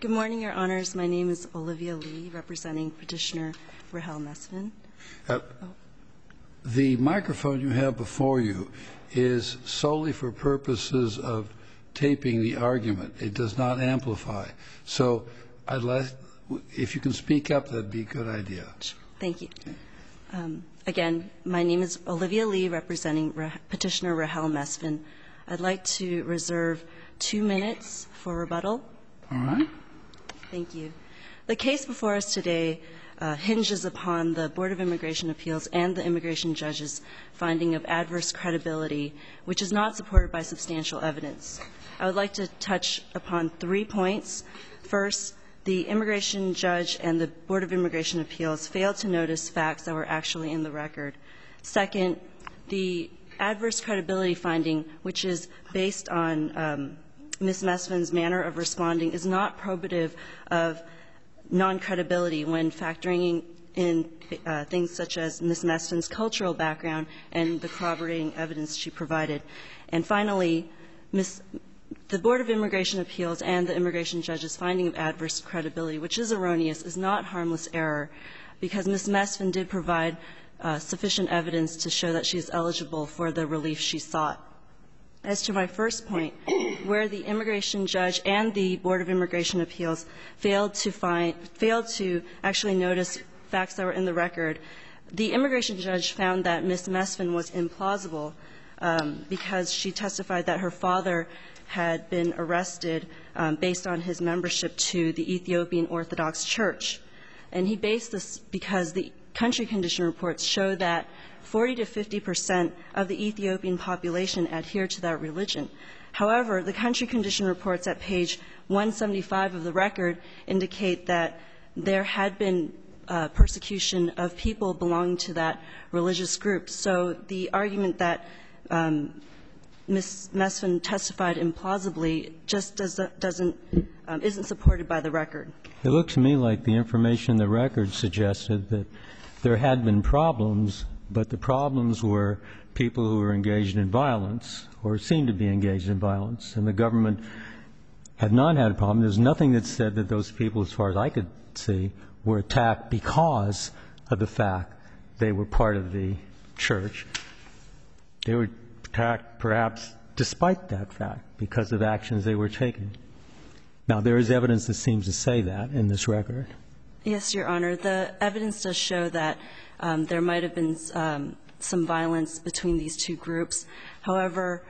Good morning, Your Honors. My name is Olivia Lee, representing Petitioner Rahel Mesfin. The microphone you have before you is solely for purposes of taping the argument. It does not amplify. So I'd like, if you can speak up, that'd be a good idea. Thank you. Again, my name is Olivia Lee, representing Petitioner Rahel Mesfin. I'd like to reserve 2 minutes for rebuttal. All right. Thank you. The case before us today hinges upon the Board of Immigration Appeals and the immigration judge's finding of adverse credibility, which is not supported by substantial evidence. I would like to touch upon 3 points. First, the immigration judge and the Board of Immigration Appeals failed to notice facts that were actually in the record. Second, the adverse credibility finding, which is based on Ms. Mesfin's manner of responding, is not probative of non-credibility when factoring in things such as Ms. Mesfin's cultural background and the corroborating evidence she provided. And finally, the Board of Immigration Appeals and the immigration judge's finding of adverse credibility, which is erroneous, is not harmless error because Ms. Mesfin did provide sufficient evidence to show that she is eligible for the relief she sought. As to my first point, where the immigration judge and the Board of Immigration Appeals failed to actually notice facts that were in the record, the immigration judge found that Ms. Mesfin was implausible because she testified that her father had been arrested based on his membership to the Ethiopian Orthodox Church. And he based this because the country condition reports show that 40 to 50% of the Ethiopian population adhere to that religion. However, the country condition reports at page 175 of the record indicate that there had been persecution of people belonging to that religious group. So the argument that Ms. Mesfin testified implausibly just isn't supported by the record. It looked to me like the information in the record suggested that there had been problems, but the problems were people who were engaged in violence or seemed to be engaged in violence, and the government had not had a problem. There's nothing that said that those people, as far as I could see, were attacked because of the fact they were part of the church. They were attacked perhaps despite that fact because of actions they were taking. Now, there is evidence that seems to say that in this record. Yes, Your Honor. The evidence does show that there might have been some violence between these two groups. However,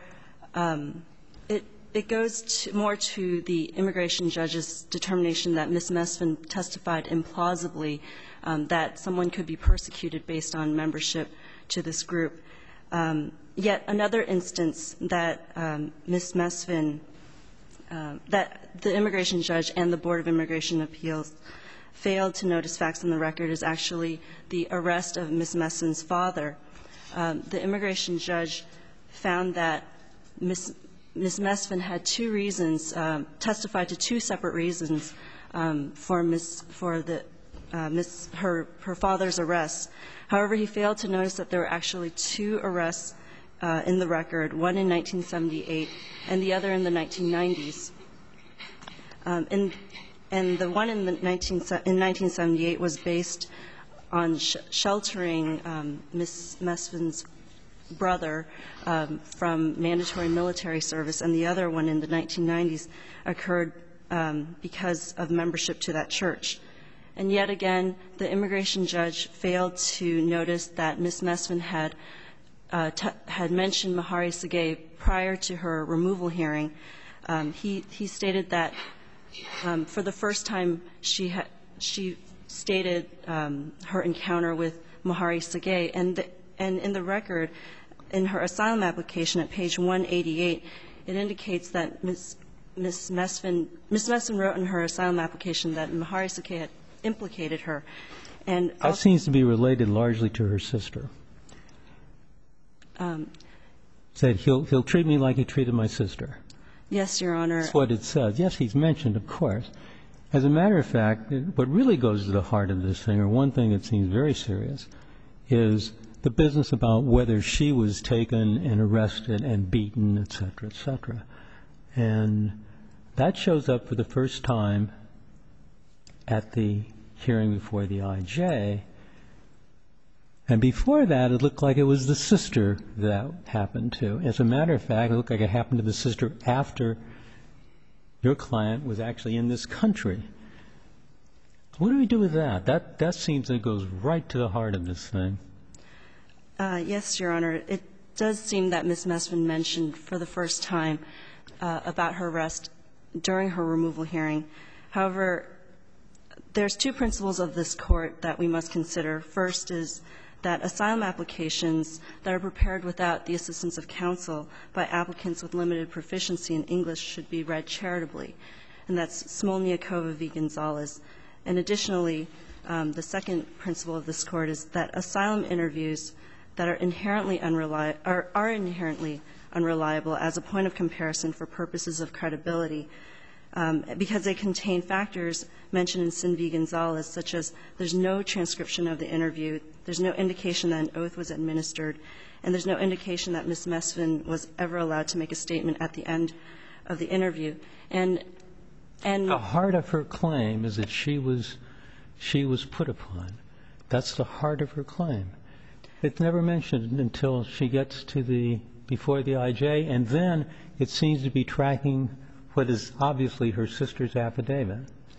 it goes more to the immigration judge's determination that Ms. Mesfin testified implausibly that someone could be persecuted based on membership to this group. Yet another instance that Ms. Mesfin, that the immigration judge and the Board of Immigration Appeals failed to notice facts in the record is actually the arrest of Ms. Mesfin's father. The immigration judge found that Ms. Mesfin had 2 reasons, testified to 2 separate reasons for her father's arrest. However, he failed to notice that there were actually 2 arrests in the record, one in 1978 and the other in the 1990s. And the one in 1978 was based on sheltering Ms. Mesfin's brother from mandatory military service, and the other one in the 1990s occurred because of membership to that church. And yet again, the immigration judge failed to notice that Ms. Mesfin had mentioned Mahari Segei prior to her removal hearing. He stated that for the first time she stated her encounter with Mahari Segei, and in the record, in her asylum application at page 188, it indicates that Ms. Mesfin wrote in her asylum application that Mahari Segei had implicated her. And that seems to be related largely to her sister. Said he'll treat me like he treated my sister. Yes, Your Honor. That's what it says. Yes, he's mentioned, of course. As a matter of fact, what really goes to the heart of this thing, or one thing that seems very serious, is the business about whether she was taken and arrested and beaten, et cetera, et cetera. And that shows up for the first time at the hearing before the IJ. And before that, it looked like it was the sister that happened to. As a matter of fact, it looked like it happened to the sister after your client was actually in this country. What do we do with that? That seems that goes right to the heart of this thing. Yes, Your Honor. It does seem that Ms. Mesvin mentioned for the first time about her arrest during her removal hearing. However, there's two principles of this Court that we must consider. First is that asylum applications that are prepared without the assistance of counsel by applicants with limited proficiency in English should be read charitably, and that's Smolniakova v. Gonzalez. And additionally, the second principle of this Court is that asylum interviews that are inherently unreliable as a point of comparison for purposes of credibility, because they contain factors mentioned in Sin v. Gonzalez, such as there's no transcription of the interview, there's no indication that an oath was administered, and there's no indication that Ms. Mesvin was ever allowed to make a statement at the end of the interview. And the heart of her claim is that she was put upon. That's the heart of her claim. It's never mentioned until she gets to before the IJ, and then it seems to be tracking what is obviously her sister's affidavit.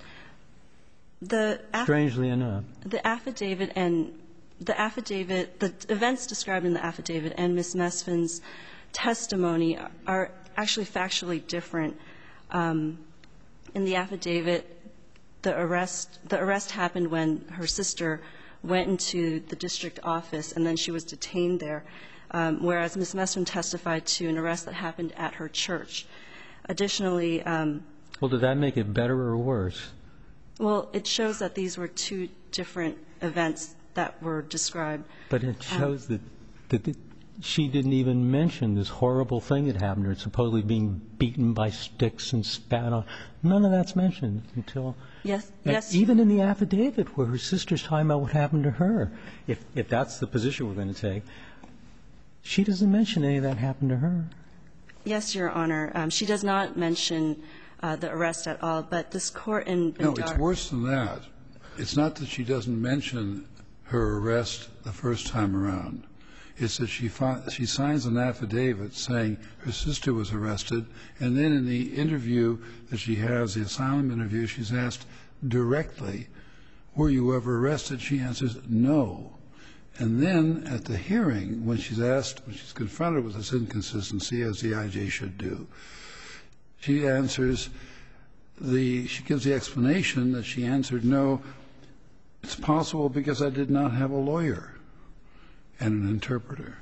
Strangely enough. The affidavit, the events described in the affidavit and Ms. Mesvin's testimony are actually factually different. In the affidavit, the arrest happened when her sister went into the district office and then she was detained there, whereas Ms. Mesvin testified to an arrest that happened at her church. Additionally, well, did that make it better or worse? Well, it shows that these were two different events that were described. But it shows that she didn't even mention this horrible thing that happened to her, supposedly being beaten by sticks and spat on. None of that's mentioned until even in the affidavit where her sister's talking about what happened to her. If that's the position we're going to take, she doesn't mention any of that happened to her. Yes, Your Honor. She does not mention the arrest at all, but this Court in Bendar. No, it's worse than that. It's not that she doesn't mention her arrest the first time around. It's that she signs an affidavit saying her sister was arrested, and then in the interview that she has, the asylum interview, she's asked directly, were you ever arrested? She answers no. And then at the hearing, when she's asked, when she's confronted with this inconsistency, as the IJ should do, she answers she gives the explanation that she answered no, it's possible because I did not have a lawyer and an interpreter.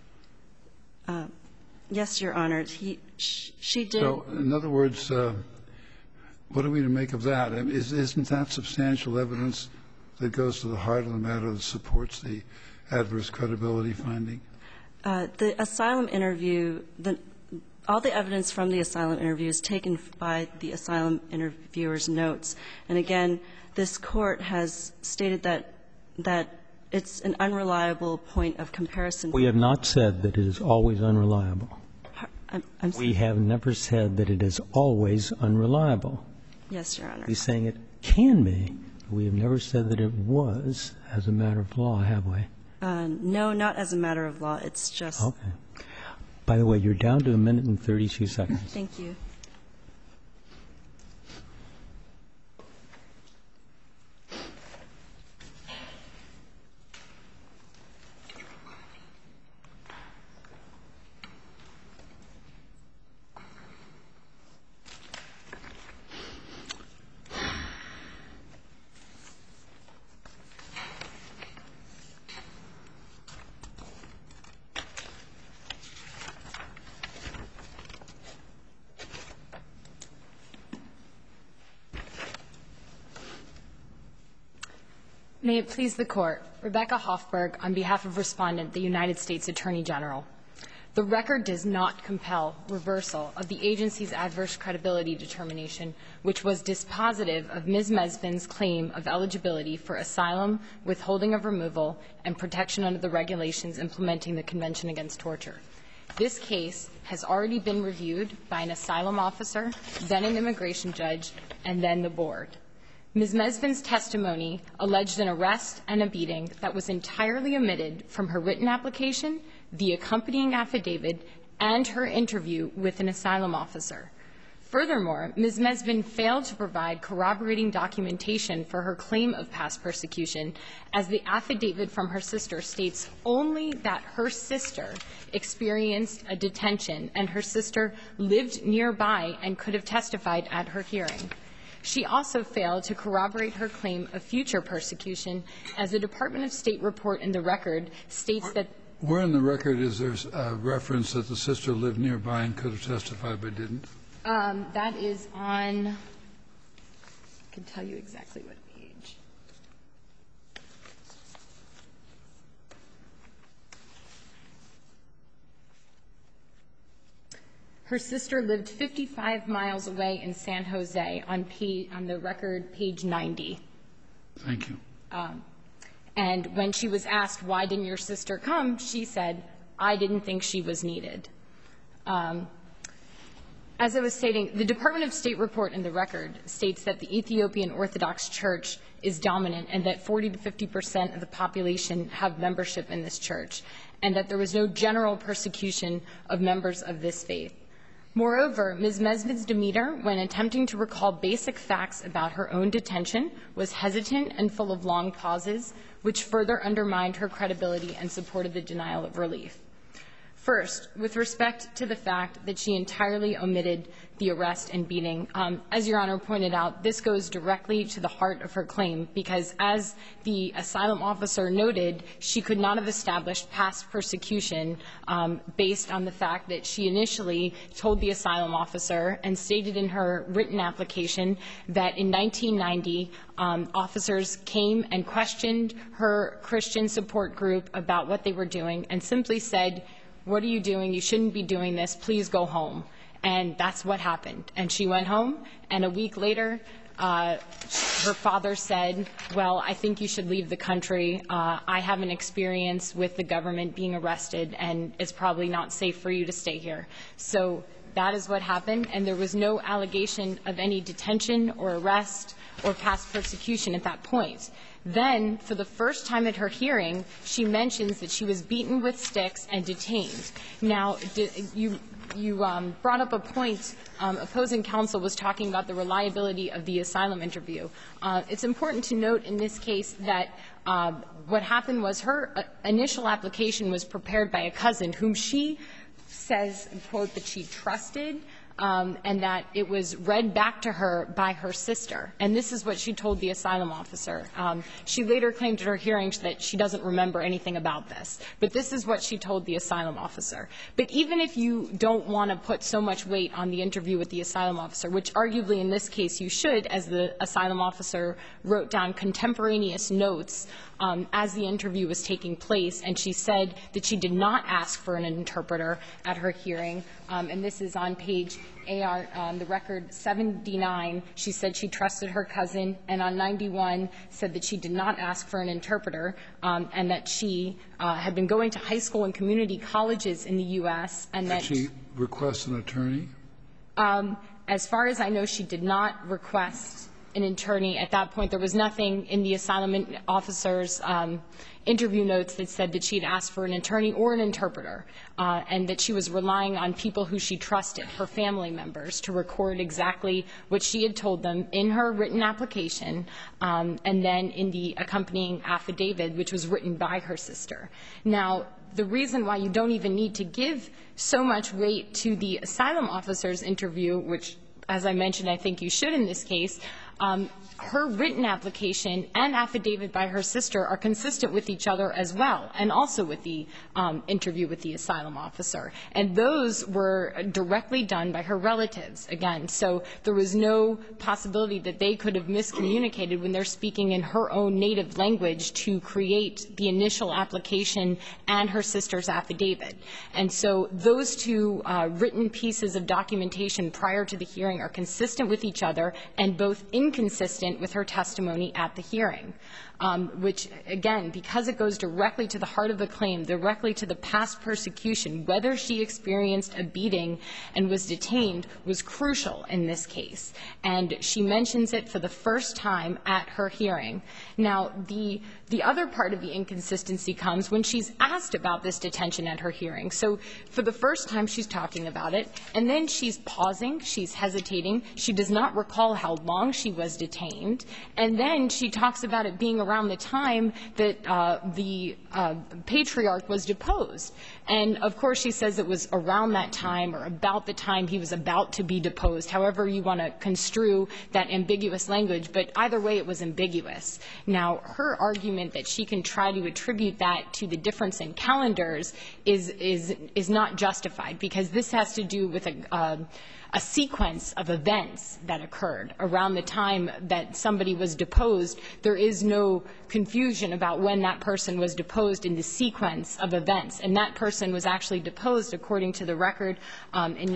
Yes, Your Honor. She did. So, in other words, what are we to make of that? Isn't that substantial evidence that goes to the heart of the matter that supports the adverse credibility finding? The asylum interview, all the evidence from the asylum interview is taken by the asylum interviewer's notes. And again, this Court has stated that it's an unreliable point of comparison. We have not said that it is always unreliable. I'm sorry. We have never said that it is always unreliable. Yes, Your Honor. We're saying it can be. We have never said that it was as a matter of law, have we? No, not as a matter of law. It's just. Okay. By the way, you're down to 1 minute and 32 seconds. Thank you. May it please the Court. Rebecca Hoffberg on behalf of Respondent, the United States Attorney General. The record does not compel reversal of the agency's adverse credibility determination, which was dispositive of Ms. Mesvin's claim of eligibility for asylum, withholding of removal, and protection under the regulations implementing the Convention Against Torture. This case has already been reviewed by an asylum officer, then an immigration judge, and then the board. Ms. Mesvin's testimony alleged an arrest and a beating that was entirely omitted from her written application, the accompanying affidavit, and her interview with an asylum officer. Furthermore, Ms. Mesvin failed to provide corroborating documentation for her claim of past persecution, as the affidavit from her sister states only that her sister experienced a detention and her sister lived nearby and could have testified at her hearing. She also failed to corroborate her claim of future persecution, as the Department of State report in the record states that. Where in the record is there a reference that the sister lived nearby and could have testified but didn't? That is on, I can tell you exactly what page. Her sister lived 55 miles away in San Jose on the record, page 90. Thank you. And when she was asked, why didn't your sister come, she said, I didn't think she was needed. As I was stating, the Department of State report in the record states that the Ethiopian Orthodox Church is dominant and that 40 to 50% of the population have membership in this church, and that there was no general persecution of members of this faith. Moreover, Ms. Mesvin's demeanor when attempting to recall basic facts about her own detention was hesitant and full of long pauses, which further undermined her credibility and supported the denial of relief. First, with respect to the fact that she entirely omitted the arrest and beating, as Your Honor pointed out, this goes directly to the heart of her claim, because as the asylum officer noted, she could not have established past persecution based on the fact that she initially told the asylum officer and stated in her written application that in 1990, officers came and questioned her Christian support group about what they were doing and simply said, what are you doing? You shouldn't be doing this. Please go home. And that's what happened. And she went home, and a week later, her father said, well, I think you should leave the country. I have an experience with the government being arrested, and it's probably not safe for you to stay here. So that is what happened, and there was no allegation of any detention or arrest or past persecution at that point. Then, for the first time at her hearing, she mentions that she was beaten with sticks and detained. Now, you brought up a point, opposing counsel was talking about the reliability of the asylum interview. It's important to note in this case that what happened was her initial application was prepared by a cousin whom she says, quote, that she trusted, and that it was read back to her by her sister. And this is what she told the asylum officer. She later claimed at her hearing that she doesn't remember anything about this. But this is what she told the asylum officer. But even if you don't want to put so much weight on the interview with the asylum officer, which arguably in this case you should, as the asylum officer wrote down contemporaneous notes as the interview was taking place, and she said that she did not ask for an interpreter at her hearing, and this is on page AR, the record 79, she said she trusted her cousin, and on 91 said that she did not ask for an interpreter, and that she had been going to high school and community colleges in the U.S. and that Did she request an attorney? As far as I know, she did not request an attorney. At that point, there was nothing in the asylum officer's interview notes that said that she had asked for an attorney or an interpreter, and that she was relying on people who she trusted, her family members, to record exactly what she had told them in her written application, and then in the accompanying affidavit, which was written by her sister. Now, the reason why you don't even need to give so much weight to the asylum officer's interview, which, as I mentioned, I think you should in this case, her written application and affidavit by her sister are consistent with each other as well, and also with the interview with the asylum officer. And those were directly done by her relatives, again. So there was no possibility that they could have miscommunicated when they're speaking in her own native language to create the initial application and her sister's affidavit. And so those two written pieces of documentation prior to the hearing are consistent with each other and both inconsistent inconsistent with her testimony at the hearing, which, again, because it goes directly to the heart of the claim, directly to the past persecution, whether she experienced a beating and was detained was crucial in this case. And she mentions it for the first time at her hearing. Now, the other part of the inconsistency comes when she's asked about this detention at her hearing. So for the first time, she's talking about it, and then she's pausing, she's hesitating, she does not recall how long she was detained, and then she talks about it being around the time that the patriarch was deposed. And, of course, she says it was around that time or about the time he was about to be deposed, however you want to construe that ambiguous language, but either way it was ambiguous. Now, her argument that she can try to attribute that to the difference in calendars is not justified, because this has to do with a sequence of events that occurred around the time that somebody was deposed. There is no confusion about when that person was deposed in the sequence of events. And that person was actually deposed, according to the record, in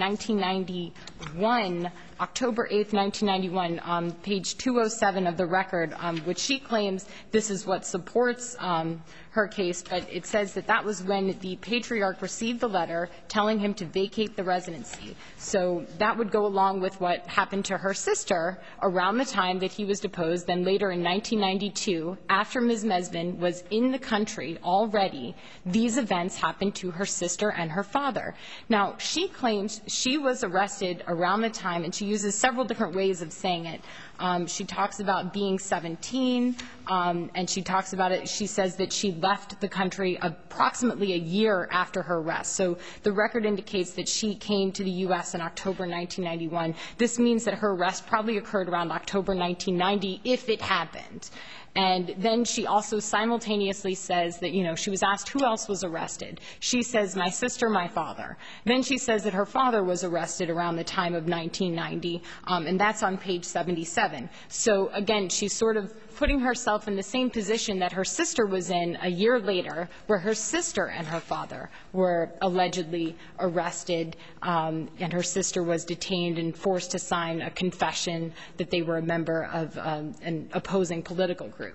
1991, October 8th, 1991, on page 207 of the record, which she claims this is what supports her case, but it says that that was when the patriarch received the letter telling him to vacate the residency. So that would go along with what happened to her sister around the time that he was deposed. Then later in 1992, after Ms. Mesvin was in the country already, these events happened to her sister and her father. Now, she claims she was arrested around the time, and she uses several different ways of saying it. She talks about being 17, and she talks about it. She says that she left the country approximately a year after her arrest. So the record indicates that she came to the U.S. in October 1991. This means that her arrest probably occurred around October 1990, if it happened. And then she also simultaneously says that, she was asked who else was arrested. She says, my sister, my father. Then she says that her father was arrested around the time of 1990, and that's on page 77. So, again, she's sort of putting herself in the same position that her sister was in a year later, where her sister and her father were allegedly arrested, and her sister was detained and forced to sign a confession that they were a member of an opposing political group.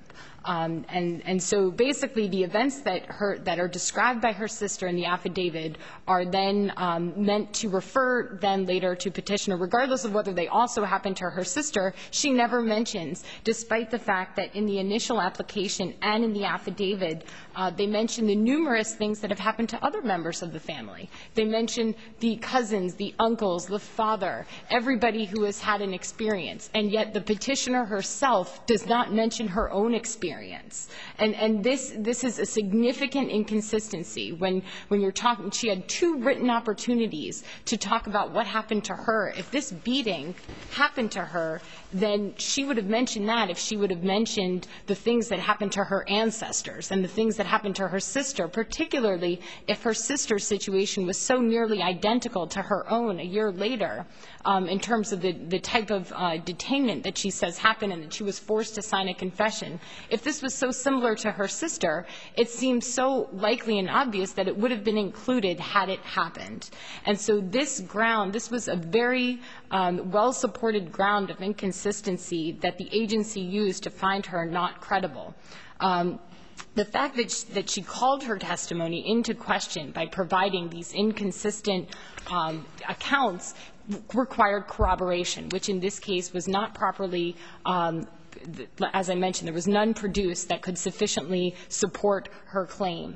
And so basically the events that are described by her sister in the affidavit are then meant to refer then later to petitioner, regardless of whether they also happen to her sister. She never mentions, despite the fact that in the initial application and in the affidavit, they mention the numerous things that have happened to other members of the family. They mention the cousins, the uncles, the father, everybody who has had an experience, and yet the petitioner herself does not mention her own experience. And this is a significant inconsistency. When you're talking, she had 2 written opportunities to talk about what happened to her. If this beating happened to her, then she would have mentioned that if she would have mentioned the things that happened to her ancestors and the things that happened to her sister, particularly if her sister's situation was so nearly identical to her own a year later, in terms of the type of detainment that she says happened and that she was forced to sign a confession. If this was so similar to her sister, it seems so likely and obvious that it would have been included had it happened. And so this was a very well-supported ground of inconsistency that the agency used to find her not credible. The fact that she called her testimony into question by providing these inconsistent accounts required corroboration, which in this case was not properly, as I mentioned, there was none produced that could sufficiently support her claim.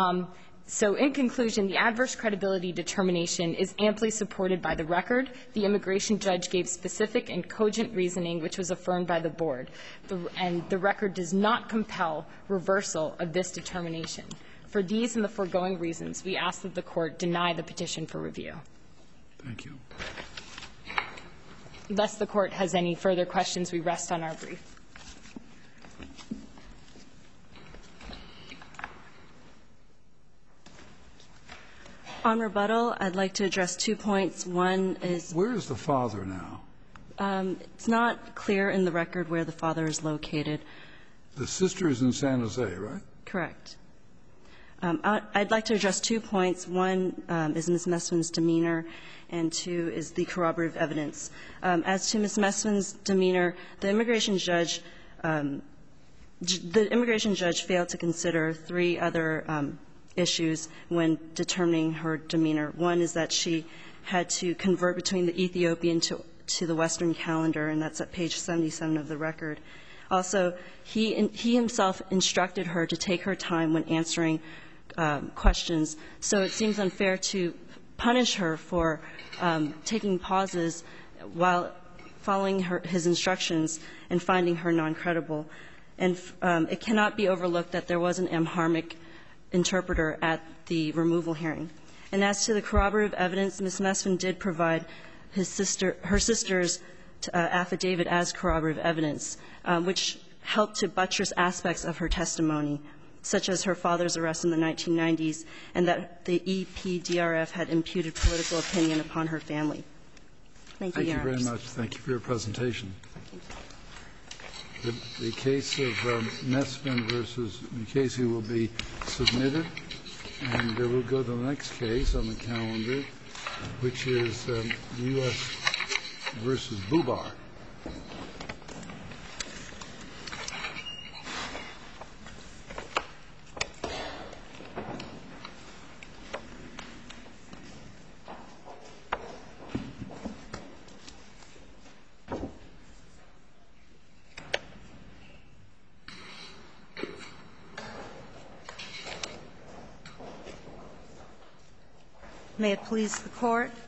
So in conclusion, the adverse credibility determination is amply supported by the record. The immigration judge gave specific and cogent reasoning, which was affirmed by the board. And the record does not compel reversal of this determination. For these and the foregoing reasons, we ask that the court deny the petition for review. Thank you. Unless the court has any further questions, we rest on our brief. On rebuttal, I'd like to address 2 points. One is where is the father now? It's not clear in the record where the father is located. The sister is in San Jose, right? Correct. I'd like to address 2 points. One is Ms. Messman's demeanor, and 2 is the corroborative evidence. As to Ms. Messman's demeanor, the immigration judge failed to consider 3 other issues when determining her demeanor. One is that she had to convert between the Ethiopian to the Western calendar, and that's at page 77 of the record. Also, he himself instructed her to take her time when answering questions, so it seems unfair to punish her for taking pauses while following his instructions and finding her non-credible. And it cannot be overlooked that there was an Amharic interpreter at the removal hearing. And as to the corroborative evidence, Ms. Messman did provide her sister's affidavit as corroborative evidence, which helped to buttress aspects of her testimony, such as her father's arrest in the 1990s and that the EPDRF had imputed political opinion upon her family. Thank you, Your Honors. Thank you very much. Thank you for your presentation. The case of Messman versus Mukasey will be submitted, and we'll go to the next case on the calendar, which is U.S. versus Bubar. May it please the Court.